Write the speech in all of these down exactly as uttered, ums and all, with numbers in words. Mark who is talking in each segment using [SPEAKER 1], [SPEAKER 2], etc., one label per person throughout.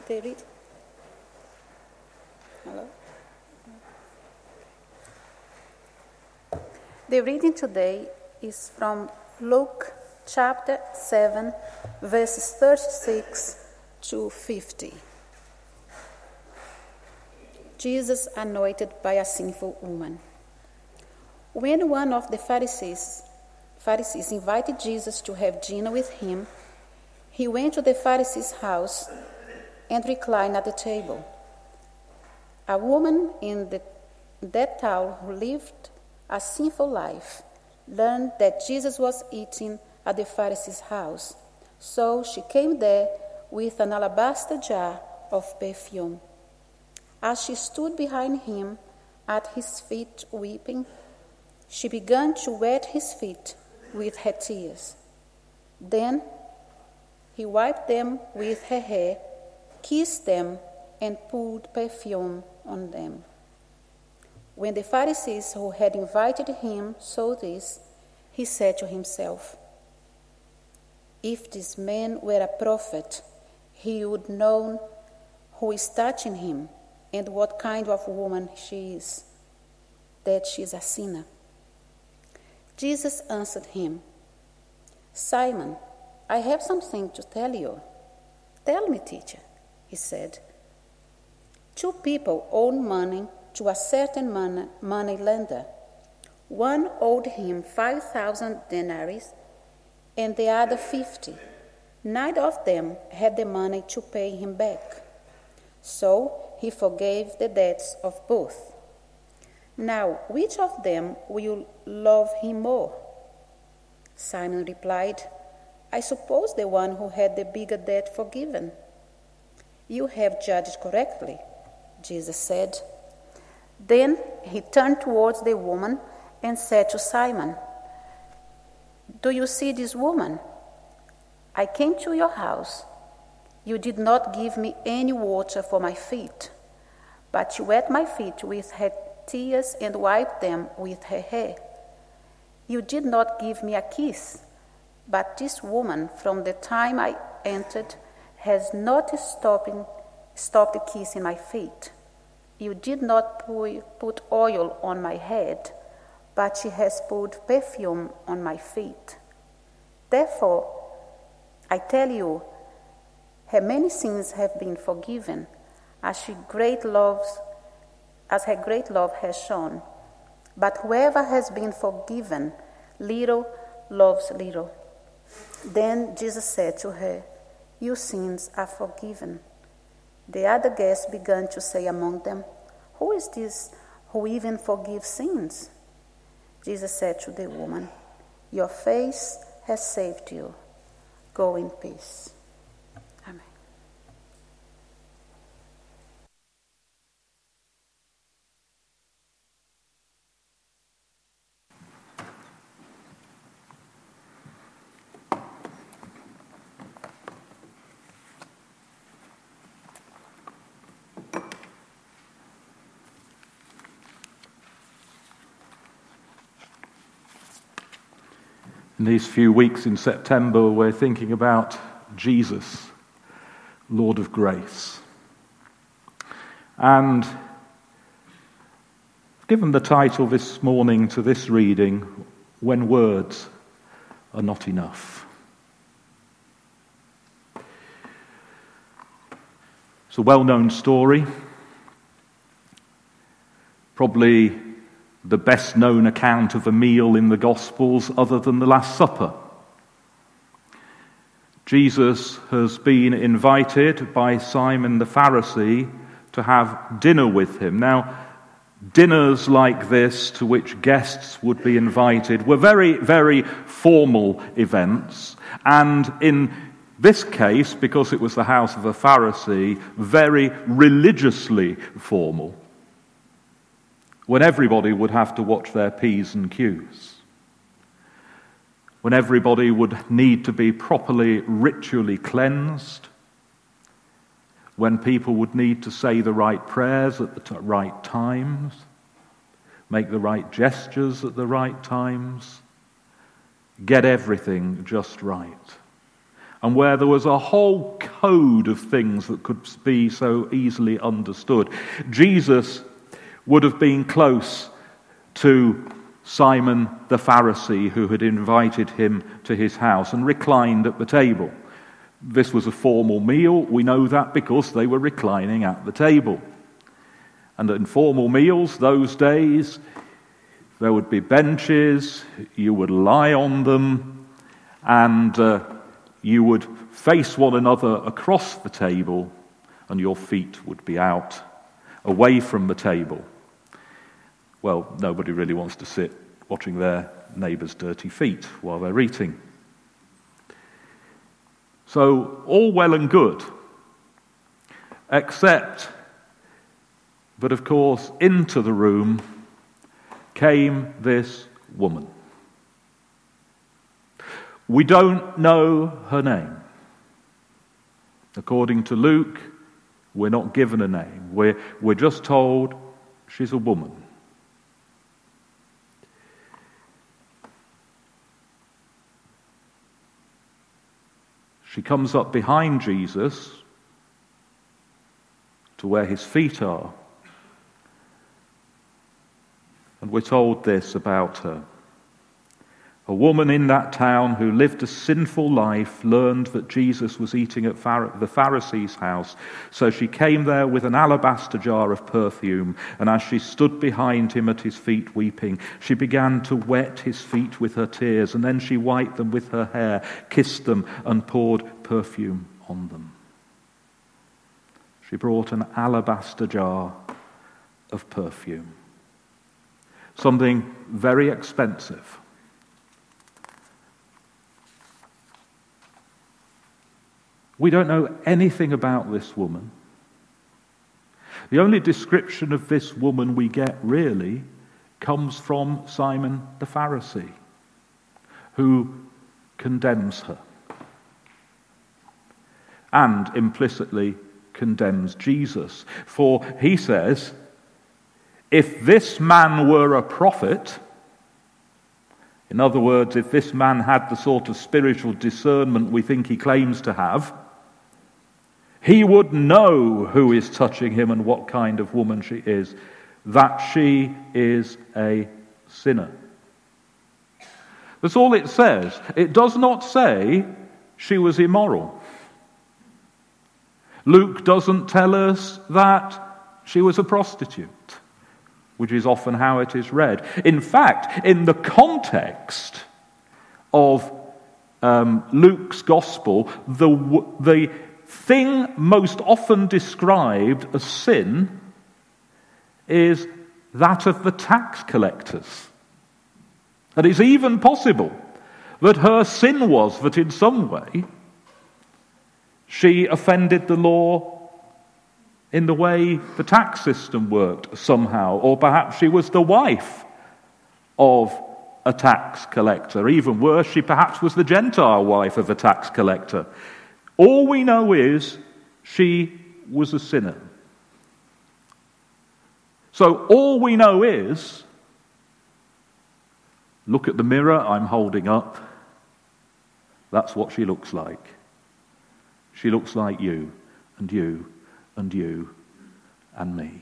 [SPEAKER 1] they read? Hello? The reading today is from Luke chapter seven, verses thirty-six to fifty. Jesus anointed by a sinful woman. When one of the Pharisees, Pharisees invited Jesus to have dinner with him, he went to the Pharisee's house and reclined at the table. A woman in the, that town who lived a sinful life learned that Jesus was eating at the Pharisee's house. So she came there with an alabaster jar of perfume. As she stood behind him at his feet weeping, she began to wet his feet with her tears. Then he wiped them with her hair, kissed them, and poured perfume on them. When the Pharisees who had invited him saw this, he said to himself, "If this man were a prophet, he would know who is touching him and what kind of woman she is, that she is a sinner." Jesus answered him, "Simon, I have something to tell you." "Tell me, teacher," he said. Two people owed money to a certain money lender. One owed him five thousand denarii and the other fifty. Neither of them had the money to pay him back. So he forgave the debts of both. Now, which of them will love him more? Simon replied, "I suppose the one who had the bigger debt forgiven." "You have judged correctly," Jesus said. Then he turned towards the woman and said to Simon, "Do you see this woman? I came to your house. You did not give me any water for my feet, but you wet my feet with her tears and wiped them with her hair. You did not give me a kiss, but this woman, from the time I entered, has not stopped, stopped kissing my feet. You did not put oil on my head, but she has put perfume on my feet. Therefore, I tell you, her many sins have been forgiven, as she great loves, as her great love has shown. But whoever has been forgiven little loves little." Then Jesus said to her, "Your sins are forgiven." The other guests began to say among them, "Who is this who even forgives sins?" Jesus said to the woman, "Your faith has saved you. Go in peace." Amen.
[SPEAKER 2] In these few weeks in September, we're thinking about Jesus, Lord of Grace. And given the title this morning to this reading, "When Words Are Not Enough." It's a well-known story, probably the best-known account of a meal in the Gospels other than the Last Supper. Jesus has been invited by Simon the Pharisee to have dinner with him. Now, dinners like this to which guests would be invited were very, very formal events, and in this case, because it was the house of a Pharisee, very religiously formal, when everybody would have to watch their P's and Q's, when everybody would need to be properly ritually cleansed, when people would need to say the right prayers at the t- right times, make the right gestures at the right times, get everything just right. And where there was a whole code of things that could be so easily understood. Jesus would have been close to Simon the Pharisee, who had invited him to his house and reclined at the table. This was a formal meal. We know that because they were reclining at the table. And in formal meals those days, there would be benches, you would lie on them, and uh, you would face one another across the table, and your feet would be out, away from the table. Well, nobody really wants to sit watching their neighbour's dirty feet while they're eating. So, all well and good, except that, of course, into the room came this woman. We don't know her name. According to Luke, we're not given a name. We're, we're just told she's a woman. She comes up behind Jesus to where his feet are. And we're told this about her. A woman in that town who lived a sinful life learned that Jesus was eating at the Pharisee's house. So she came there with an alabaster jar of perfume, and as she stood behind him at his feet weeping, she began to wet his feet with her tears, and then she wiped them with her hair, kissed them, and poured perfume on them. She brought an alabaster jar of perfume. Something very expensive. We don't know anything about this woman. The only description of this woman we get, really, comes from Simon the Pharisee, who condemns her and implicitly condemns Jesus. For he says, if this man were a prophet, in other words, if this man had the sort of spiritual discernment we think he claims to have, he would know who is touching him and what kind of woman she is, that she is a sinner. That's all it says. It does not say she was immoral. Luke doesn't tell us that she was a prostitute, which is often how it is read. In fact, in the context of um, Luke's gospel, the the thing most often described as sin is that of the tax collectors. And it's even possible that her sin was that in some way she offended the law in the way the tax system worked somehow, or perhaps she was the wife of a tax collector. Even worse, she perhaps was the Gentile wife of a tax collector. All we know is she was a sinner. So all we know is, look at the mirror I'm holding up. That's what she looks like. She looks like you and you and you and me.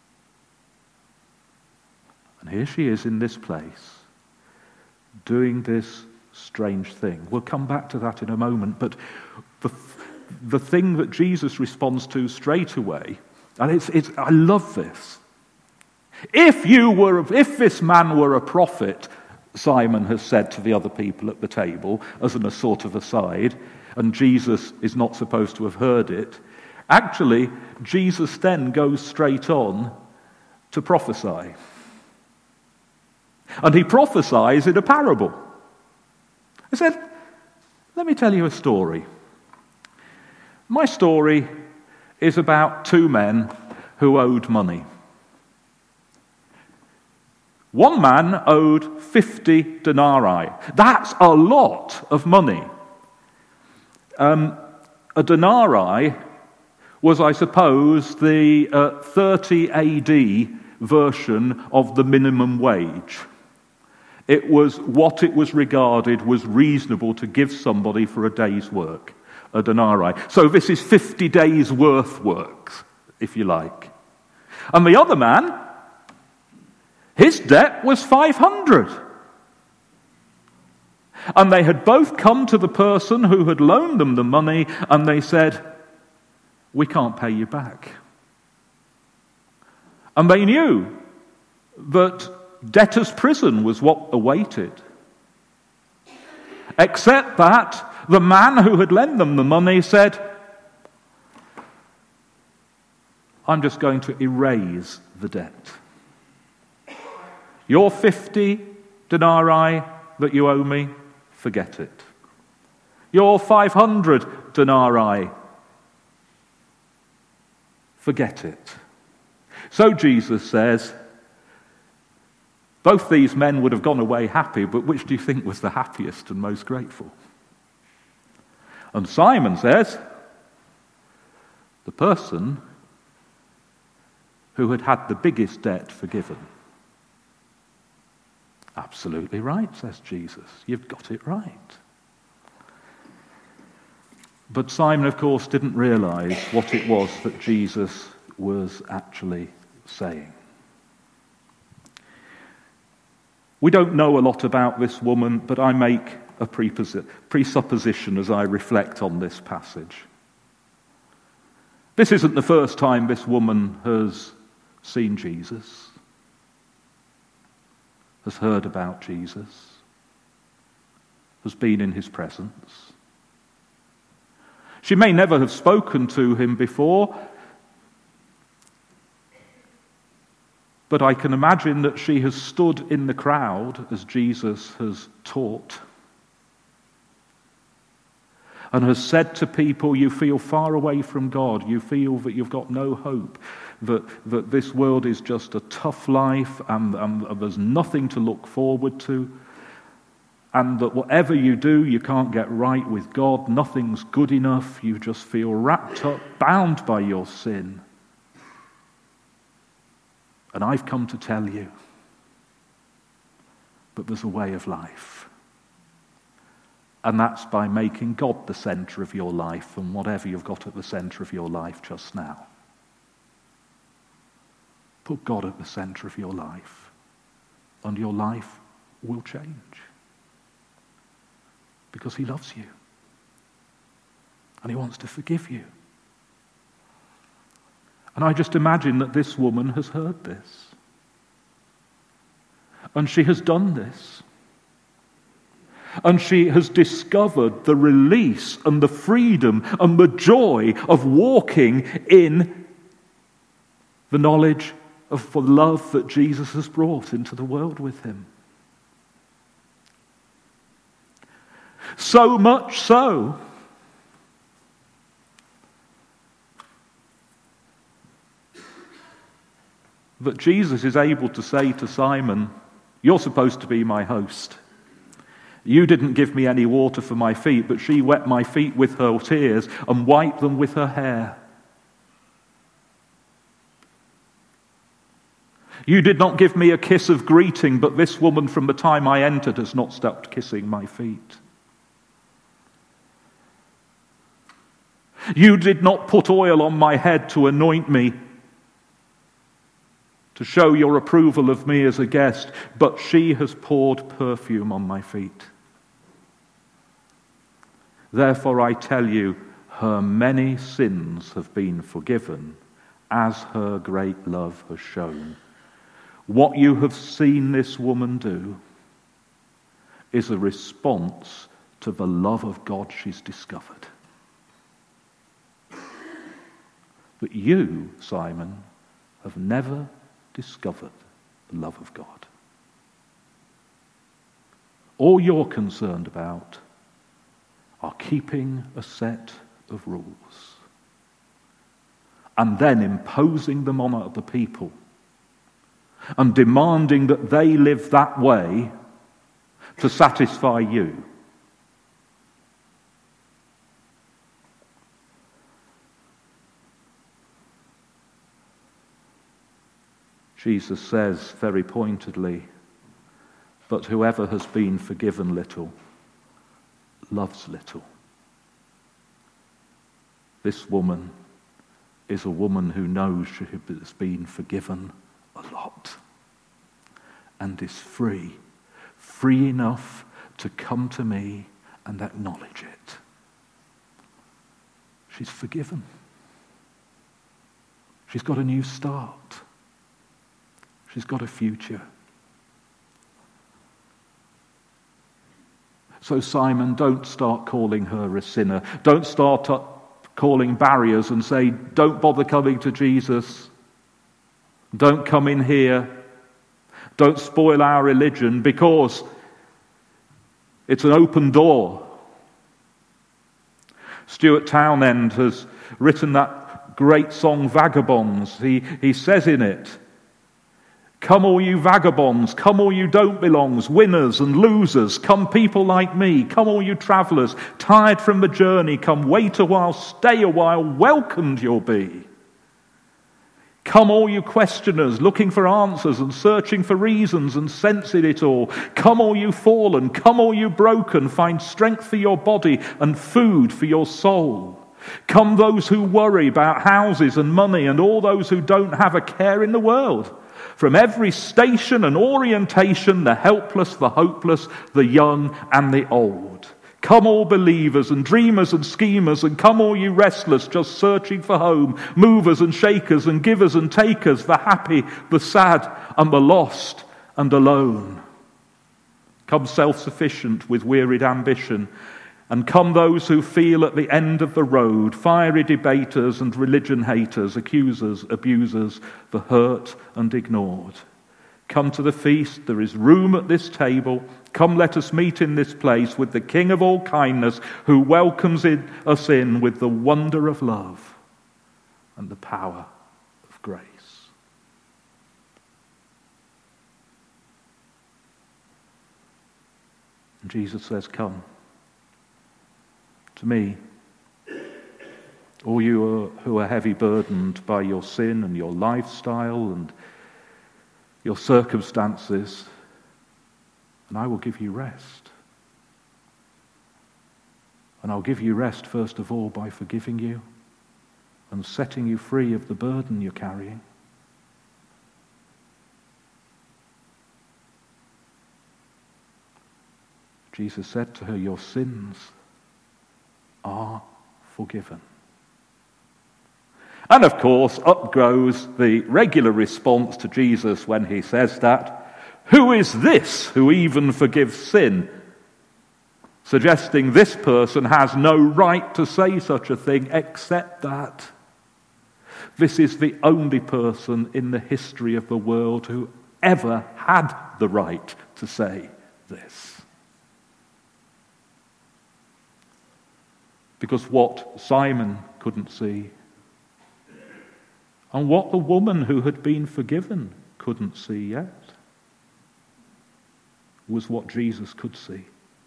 [SPEAKER 2] And here she is in this place, doing this strange thing. We'll come back to that in a moment, but the, the thing that Jesus responds to straight away, and it's, it's I love this. If you were, if this man were a prophet, Simon has said to the other people at the table, as an, a sort of aside, and Jesus is not supposed to have heard it, actually, Jesus then goes straight on to prophesy. And he prophesies in a parable. He said, let me tell you a story. My story is about two men who owed money. One man owed fifty denarii. That's a lot of money. Um, a denarii was, I suppose, the uh, thirty A D version of the minimum wage. It was what it was regarded was reasonable to give somebody for a day's work. a denarii. So this is fifty days' worth work, if you like. And the other man, his debt was five hundred. And they had both come to the person who had loaned them the money, and they said, we can't pay you back. And they knew that debtor's prison was what awaited. Except that the man who had lent them the money said, I'm just going to erase the debt. Your fifty denarii that you owe me, forget it. Your five hundred denarii, forget it. So Jesus says, both these men would have gone away happy, but which do you think was the happiest and most grateful? And Simon says, the person who had had the biggest debt forgiven. Absolutely right, says Jesus. You've got it right. But Simon, of course, didn't realize what it was that Jesus was actually saying. We don't know a lot about this woman, but I make a presupposition as I reflect on this passage. This isn't the first time this woman has seen Jesus, has heard about Jesus, has been in his presence. She may never have spoken to him before, but I can imagine that she has stood in the crowd as Jesus has taught and has said to people, you feel far away from God, you feel that you've got no hope, that, that this world is just a tough life and, and there's nothing to look forward to, and that whatever you do, you can't get right with God, nothing's good enough, you just feel wrapped up, bound by your sin. And I've come to tell you, but there's a way of life. And that's by making God the centre of your life and whatever you've got at the centre of your life just now. Put God at the centre of your life, and your life will change. Because he loves you. And he wants to forgive you. And I just imagine that this woman has heard this. And she has done this. And she has discovered the release and the freedom and the joy of walking in the knowledge of the love that Jesus has brought into the world with him. So much so that Jesus is able to say to Simon, you're supposed to be my host. You didn't give me any water for my feet, but she wet my feet with her tears and wiped them with her hair. You did not give me a kiss of greeting, but this woman from the time I entered has not stopped kissing my feet. You did not put oil on my head to anoint me, to show your approval of me as a guest, but she has poured perfume on my feet. Therefore I tell you, her many sins have been forgiven, as her great love has shown. What you have seen this woman do is a response to the love of God she's discovered. But you, Simon, have never discovered the love of God. All you're concerned about are keeping a set of rules and then imposing them on other people and demanding that they live that way to satisfy you. Jesus says very pointedly, but whoever has been forgiven little, loves little. This woman is a woman who knows she has been forgiven a lot and is free, free enough to come to me and acknowledge it. She's forgiven. She's got a new start. She's got a future. So Simon, don't start calling her a sinner. Don't start up calling barriers and say, don't bother coming to Jesus. Don't come in here. Don't spoil our religion, because it's an open door. Stuart Townend has written that great song, Vagabonds. He, he says in it, come all you vagabonds, come all you don't belongs, winners and losers, come people like me, come all you travellers, tired from the journey, come wait a while, stay a while, welcomed you'll be. Come all you questioners, looking for answers and searching for reasons and sensing it all. Come all you fallen, come all you broken, find strength for your body and food for your soul. Come those who worry about houses and money, and all those who don't have a care in the world. From every station and orientation, the helpless, the hopeless, the young and the old. Come all believers and dreamers and schemers, and come all you restless just searching for home, movers and shakers and givers and takers, the happy, the sad and the lost and alone. Come self-sufficient with wearied ambition, and come those who feel at the end of the road, fiery debaters and religion haters, accusers, abusers, the hurt and ignored. Come to the feast, there is room at this table. Come, let us meet in this place with the King of all kindness, who welcomes in, us in with the wonder of love and the power of grace. And Jesus says, come to me, all you who are heavy burdened by your sin and your lifestyle and your circumstances, and I will give you rest. And I'll give you rest, first of all, by forgiving you and setting you free of the burden you're carrying. Jesus said to her, your sins are forgiven. And of course, up goes the regular response to Jesus when he says that. Who is this who even forgives sin? Suggesting this person has no right to say such a thing, except that this is the only person in the history of the world who ever had the right to say this. Because what Simon couldn't see, and what the woman who had been forgiven couldn't see yet, was what Jesus could see.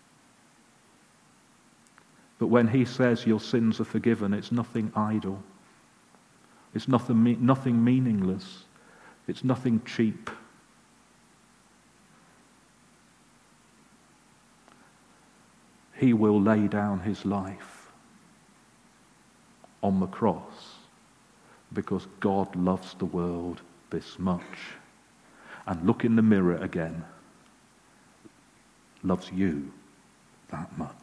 [SPEAKER 2] But when he says your sins are forgiven, it's nothing idle. It's nothing, nothing meaningless. It's nothing cheap. He will lay down his life on the cross because God loves the world this much. And look in the mirror again. Loves you that much.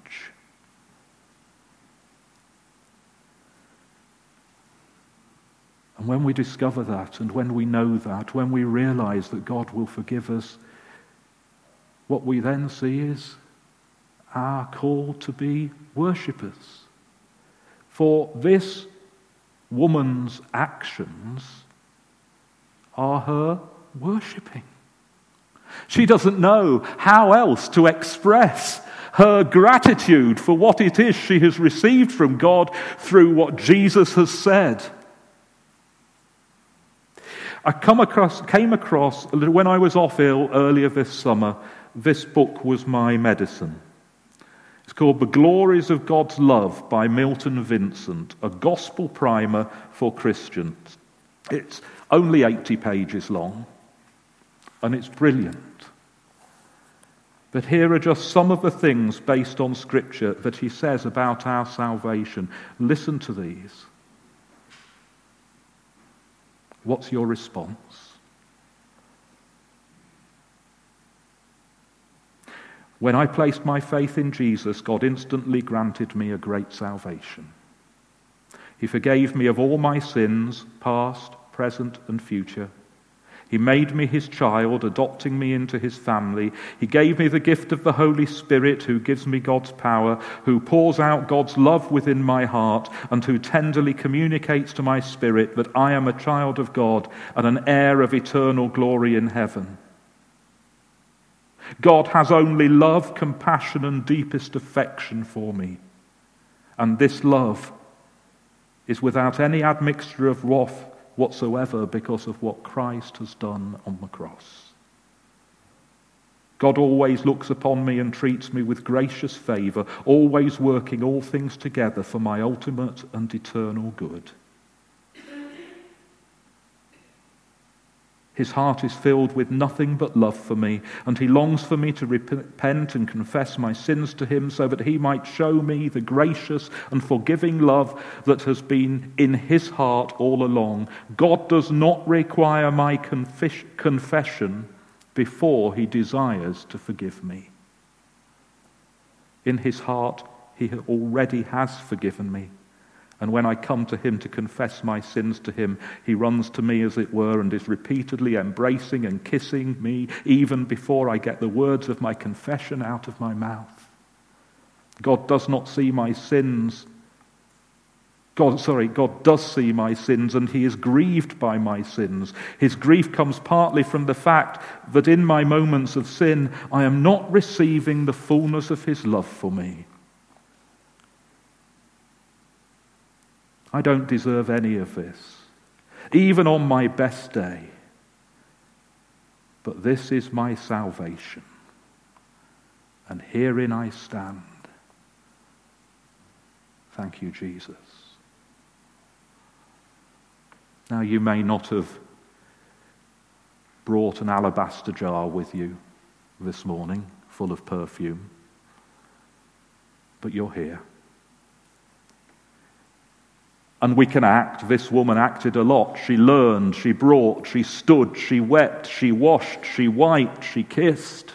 [SPEAKER 2] And when we discover that, and when we know that, when we realize that God will forgive us, what we then see is our call to be worshippers. For this woman's actions are her worshipping. She doesn't know how else to express her gratitude for what it is she has received from God through what Jesus has said. I come across, came across, when I was off ill earlier this summer, this book was my medicine. It's called The Glories of God's Love by Milton Vincent, a gospel primer for Christians. It's only eighty pages long, and it's brilliant. But here are just some of the things based on Scripture that he says about our salvation. Listen to these. What's your response? When I placed my faith in Jesus, God instantly granted me a great salvation. He forgave me of all my sins, past, present, and future. He made me his child, adopting me into his family. He gave me the gift of the Holy Spirit, who gives me God's power, who pours out God's love within my heart, and who tenderly communicates to my spirit that I am a child of God and an heir of eternal glory in heaven. God has only love, compassion, and deepest affection for me. And this love is without any admixture of wrath whatsoever, because of what Christ has done on the cross. God always looks upon me and treats me with gracious favour, always working all things together for my ultimate and eternal good. His heart is filled with nothing but love for me, and he longs for me to repent and confess my sins to him, so that he might show me the gracious and forgiving love that has been in his heart all along. God does not require my confess- confession before he desires to forgive me. In his heart, he already has forgiven me. And when I come to him to confess my sins to him, he runs to me, as it were, and is repeatedly embracing and kissing me even before I get the words of my confession out of my mouth. God does not see my sins. God, sorry, God does see my sins, and he is grieved by my sins. His grief comes partly from the fact that in my moments of sin, I am not receiving the fullness of his love for me. I don't deserve any of this, even on my best day. But this is my salvation, and herein I stand. Thank you, Jesus. Now, you may not have brought an alabaster jar with you this morning, full of perfume, but you're here. And we can act. This woman acted a lot. She learned, she brought, she stood, she wept, she washed, she wiped, she kissed.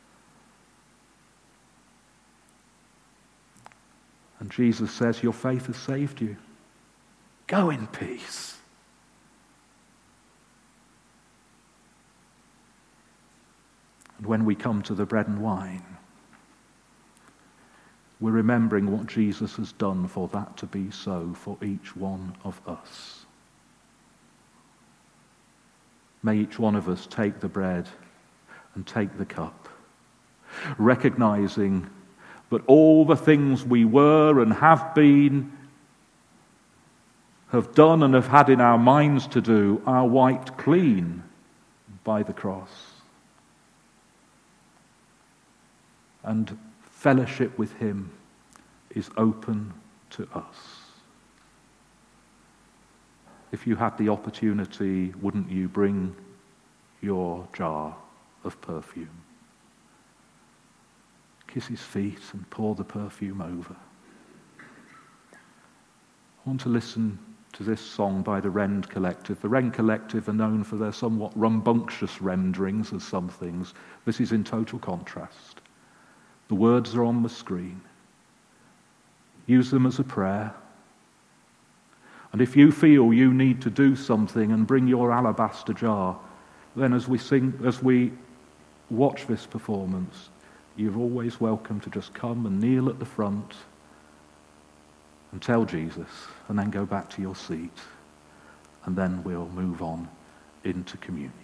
[SPEAKER 2] And Jesus says, your faith has saved you. Go in peace. And when we come to the bread and wine, we're remembering what Jesus has done for that to be so for each one of us. May each one of us take the bread and take the cup, recognizing that all the things we were and have been, have done and have had in our minds to do, are wiped clean by the cross. And fellowship with him is open to us. If you had the opportunity, wouldn't you bring your jar of perfume? Kiss his feet and pour the perfume over. I want to listen to this song by the Rend Collective. The Rend Collective are known for their somewhat rambunctious renderings of some things. This is in total contrast. The words are on the screen. Use them as a prayer. And if you feel you need to do something and bring your alabaster jar, then as we sing, as we watch this performance, you're always welcome to just come and kneel at the front and tell Jesus, and then go back to your seat, and then we'll move on into communion.